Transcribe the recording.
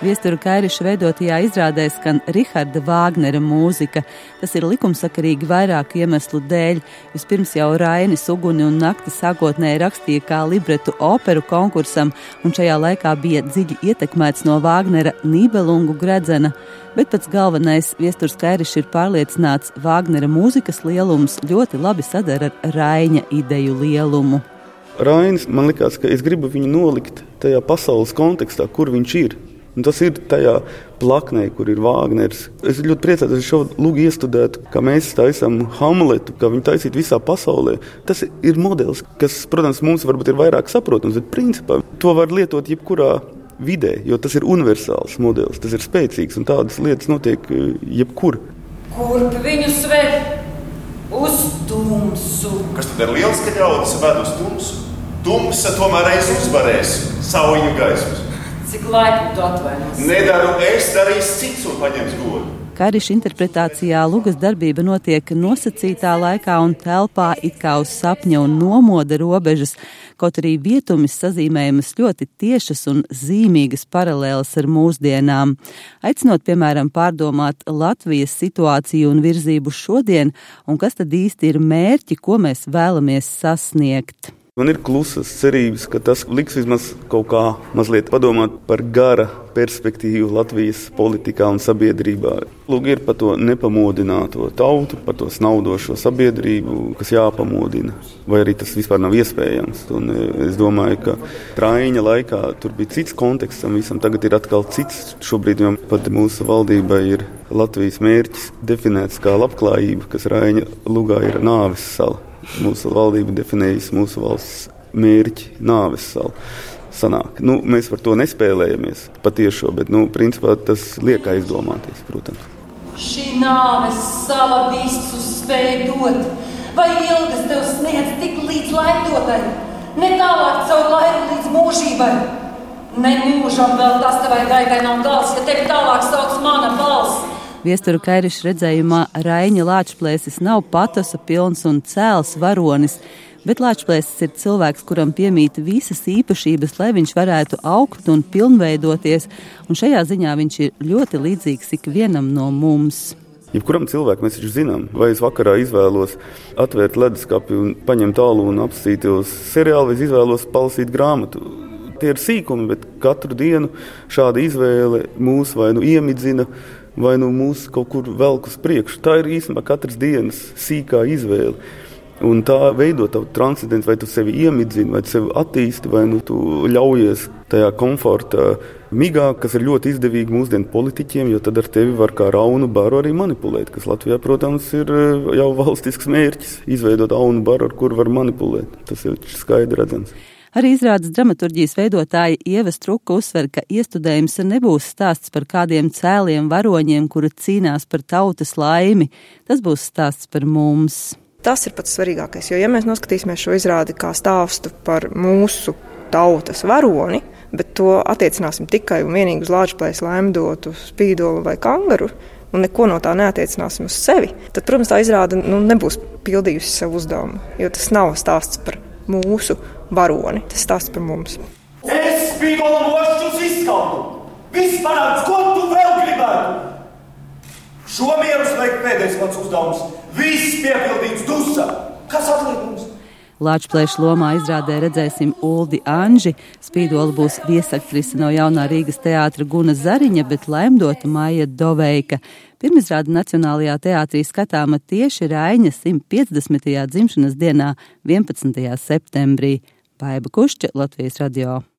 Viestura Kairiša veidotajā izrādē skan Riharda Vāgnera mūzika. Tas ir likumsakarīgi vairāku iemeslu dēļ. Vispirms jau Rainis Uguni un nakti sākotnēji rakstīja kā libretu operu konkursam, un šajā laikā bija dziļi ietekmēts no Vāgnera Nībelungu gredzena. Bet pats galvenais, Viesturs Kairišs ir pārliecināts, Vāgnera mūzikas lielums ļoti labi sadara ar Raiņa ideju lielumu. Rainis, man likās, ka es gribu viņu nolikt tajā pasaules kontekstā, kur viņš ir. Un tas ir tajā plaknē, kur ir Vāgners. Es ļoti priecājos, ka šo lūgu iestudētu, ka mēs taisām Hamletu, ka viņu taisīt visā pasaulē. Tas ir modelis, kas, protams, mums varbūt ir vairāk saprotams, bet principā to var lietot jebkurā vidē, jo tas ir universāls modelis, tas ir spēcīgs un tādas lietas notiek jebkur. Kurp viņu sved? Uz tumsu. Kas tad ir liels, ka ļaudis ved uz tumsu? Tumsa tomēr reiz uzvarēs savu viņu gaismas. Cik laipni tu atvainos? Nedaru es, darīs cits un paņems godu. Kairiša interpretācijā lugas darbība notiek nosacītā laikā un telpā it kā uz sapņa un nomoda robežas, kaut arī vietumis sazīmējamas ļoti tiešas un zīmīgas paralēlas ar mūsdienām. Aicinot, piemēram, pārdomāt Latvijas situāciju un virzību šodien, un kas tad īsti ir mērķi, ko mēs vēlamies sasniegt. Man ir klusas cerības, ka tas liks vismaz kaut kā mazliet padomāt par gara perspektīvu Latvijas politikā un sabiedrībā. Lūk, ir par to nepamodināto tautu, par to snaudošo sabiedrību, kas jāpamodina. Vai arī tas vispār nav iespējams. Un es domāju, ka Raiņa laikā tur bija cits konteksts tam visam, tagad ir atkal cits. Šobrīd jau pat mūsu valdībai ir Latvijas mērķis definēts kā labklājība, kas Raiņa lugā ir nāves sala. Mūsu valdība definējas mūsu valsts mērķi nāves salu. Sanāk. Mēs par to nespēlējamies patiešo, bet, principā tas liek aizdomāties, protams. Šī nāves sala visus spēj dot, vai ilgas tev sniedz tik līdz laiptotai, ne tālāk caur laiku līdz mūžībai. Ne mūžam vēl tas tevai gaitai nav gals, ja tevi tālāk sauc mana balss. Viestura Kairiša redzējumā Raiņa Lāčplēsis nav patosa pilns un cēls varonis, bet Lāčplēsis ir cilvēks, kuram piemīt visas īpašības, lai viņš varētu augt un pilnveidoties, un šajā ziņā viņš ir ļoti līdzīgs ikvienam no mums. Jebkuram cilvēkam mēs taču zinām, vai es vakarā izvēlos atvērt leduskapi un paņemt tālu un apstītos seriālu, vai es izvēlos palasīt grāmatu. Tie ir sīkumi, bet katru dienu šāda izvēle mūs vai iemidzina, vai mūs kaut kur velk uz priekšu. Tā ir īstenībā katras dienas sīkā izvēle. Un tā veido tavu transcendentu, vai tu sevi iemidzini, vai tu sevi attīsti, vai tu ļaujies tajā komforta migā, kas ir ļoti izdevīgi mūsdienu politiķiem, jo tad ar tevi var kā raunu baru arī manipulēt, kas Latvijā, protams, ir jau valstisks mērķis, izveidot aunu baru, ar kuru var manipulēt. Tas ir skaidri redzams. Arī izrādes dramaturģijas veidotāja Ieva Struka uzsver, ka iestudējums nebūs stāsts par kādiem cēliem varoņiem, kuri cīnās par tautas laimi. Tas būs stāsts par mums. Tas ir pats svarīgākais, jo ja mēs noskatīsimies šo izrādi kā stāstu par mūsu tautas varoni, bet to attiecināsim tikai un vienīgi uz Lāčplēsi, Laimdotu, Spīdolu vai Kangaru, un neko no tā neatiecināsim uz sevi, tad, protams, tā izrāde nebūs pildījusi savu uzdevumu, jo tas nav stāsts par mūsu varoni, tas stāsts par mums. Es Spīdola mošķus izskaldu! Viss panāks, ko tu vēl gribētu! Šo mieru slēgt pēdējais mans uzdevums. Viss piepildīts dusa. Kas atliek mums? Lāčplēša lomā izrādē redzēsim Uldi Anži. Spīdola būs viesaktrise no Jaunā Rīgas teātra Guna Zariņa, bet Laimdota Maija Doveika. Pirmizrāde Nacionālajā teātrī skatāma tieši Raiņa 150. dzimšanas dienā 11. septembrī. Baiba Kušķa, Latvijas radio.